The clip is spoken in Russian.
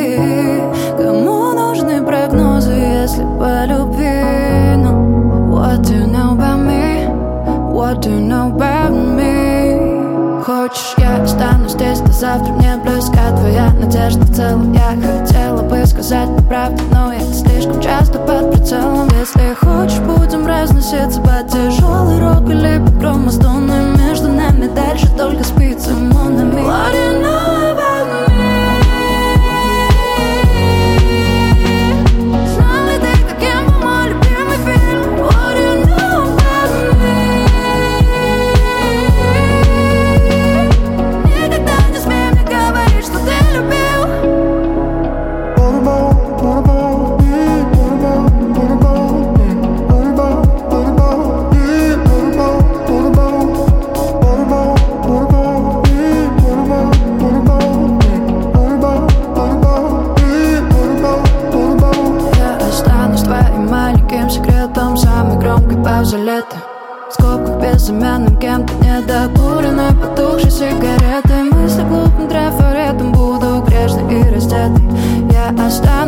Кому нужны прогнозы, если по любви? No. What do you know about me? What do you know about me? Хочешь, я останусь здесь до завтра, мне близка твоя надежда в целом. Я хотела бы сказать правду, но я слишком часто под прицелом. Если хочешь, будем разноситься под тяжелый рок или под громостоны. Между нами дальше только спится монами. What do you know about me? Знал ли ты, каким был мой любимый фильм? What do you know about me? Никогда не смей мне говорить, что ты любил. Секретом самой громкой паузы лета. В скобках безымянным кем-то недокуренной потухшей сигаретой. Мысли глупым трафаретом, буду грешной и раздетой. Я останусь